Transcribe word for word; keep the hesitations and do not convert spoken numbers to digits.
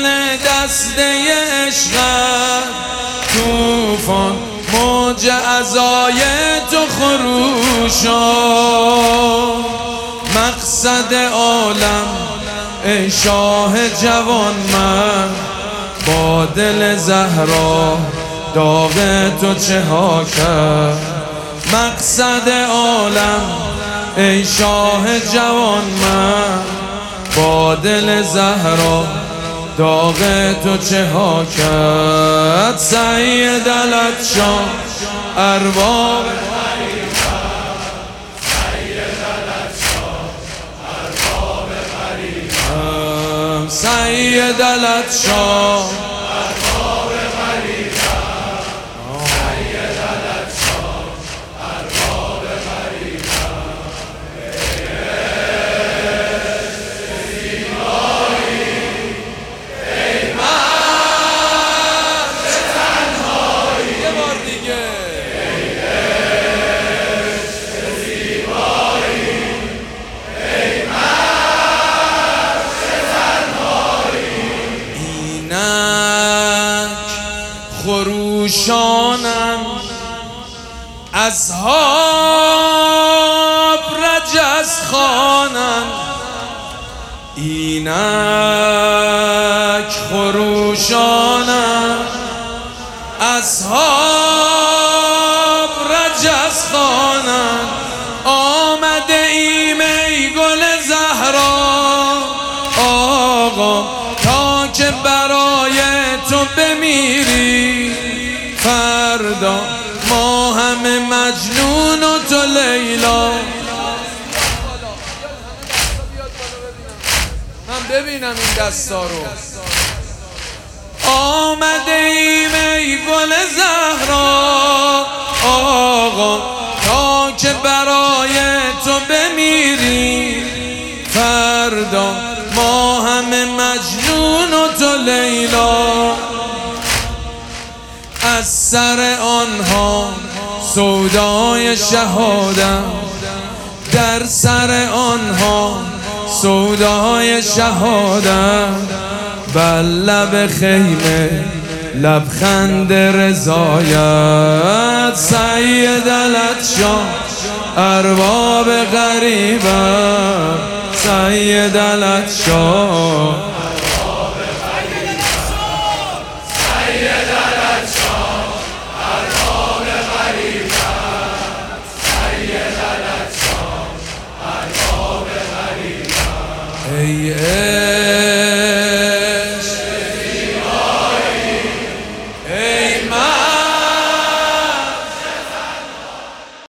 دل دسته عشقت توفان موج عزای تو خروشا مقصد عالم ای شاه جوان من با دل زهرا داغ تو چه ها کرد مقصد عالم ای شاه جوان من با دل زهرا داغ تو چه ها کرد سید لطشان ارباب سید لطشان خروشانم اصحاب رجز خوانم اینک خروشانم اصحاب رجز خوانم آمده ایم ای گل زهرا آقا تا که برای تو بمیری فردا ما همه مجنون و تو لیلا من ببینم این دستا رو آمده ایم ای گل زهرا آقا تا که برای تو بمیری فردا ما همه مجنون و تو لیلا از سر آنها سودای شهادت در سر آنها سودای شهادت بر لب خیمه لبخند رضایت سید لطشان ارباب غریبت سید لطشان ای